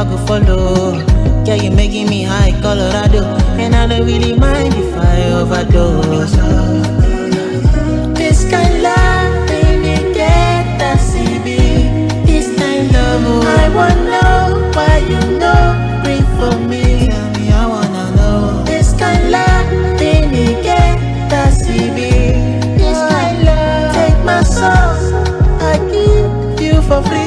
I go follow. Yeah, you making me high, Colorado, and I don't really mind if I overdose. This kind love, baby, get that CB. This kind love, I wanna know why you know, bring for me. Tell me, I wanna know. This kind love, baby, get that CB. This kind love, take my soul, I give you for free.